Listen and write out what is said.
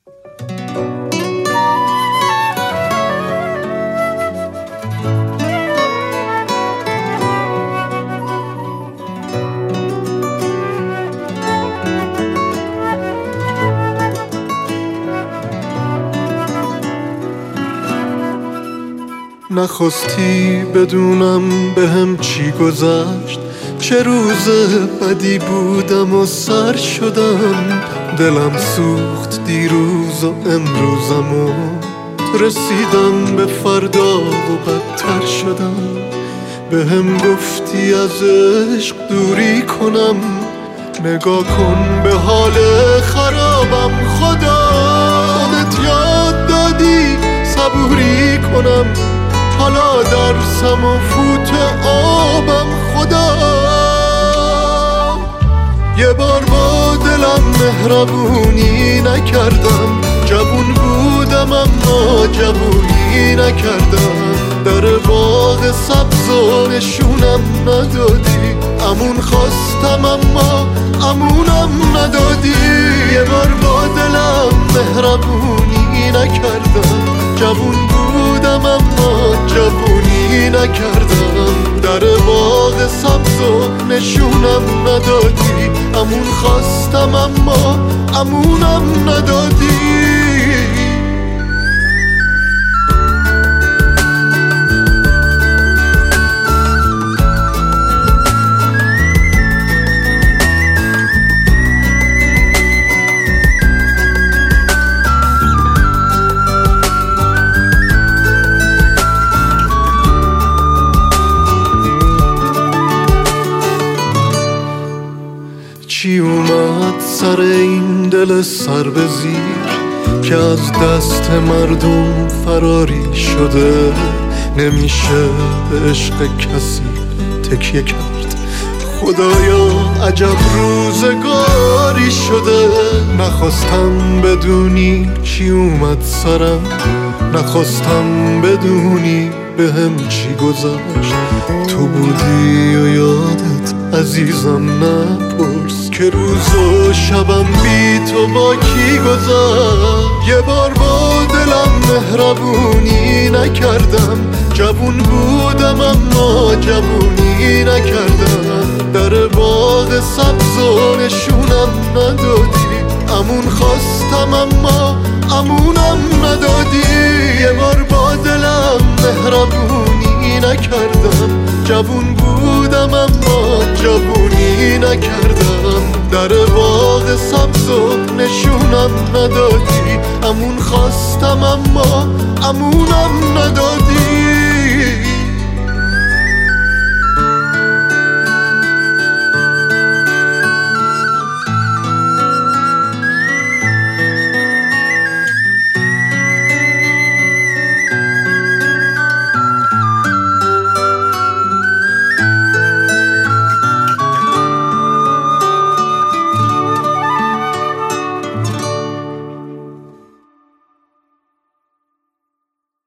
نخواستی بدونم بهم چی گذشت، چه روز بدی بودم و سر شدم. دلم سوخت دیروز و امروزم و رسیدم به فردا و بدتر شدم. بهم گفتی از عشق دوری کنم، نگاه کن به حال خرابم. خدا خودت یاد دادی صبوری کنم، حالا درسم و فوت آبم. خدا یه بار با دلم مهربونی نکردم، جوون بودم اما جوونی نکردم. در باغ سبز و نشونم ندادی، امون خواستم اما امونم ندادی. یه بار با دلم مهربونی نکردم، جوون بودم اما جوونی نکردم. در باغ سبز و نشونم ندادی، امون خواستم اما امونم ندادی. چی اومد سر این دل سر به زیر که از دست مردم فراری شده؟ نمیشه به عشق کسی تکیه کرد، خدایا عجب روزگاری شده. نخواستم بدونی چی اومد سرم، نخواستم بدونی بهم چی گذشت. تو بودی و یادت عزیزم نپرس که روز و شبم بی تو با کی گذشت. یه بار با دلم مهربونی نکردم، جوون بودم اما جوونی نکردم. در باغ سبز و نشونم ندادی، امون خواستم اما امونم ندادی. یه بار با دلم مهربونی نکردم، جوون بودم اما جوونی نکردم. در باغ سبز و نشونم ندادی، امون خواستم اما امونم ندادی.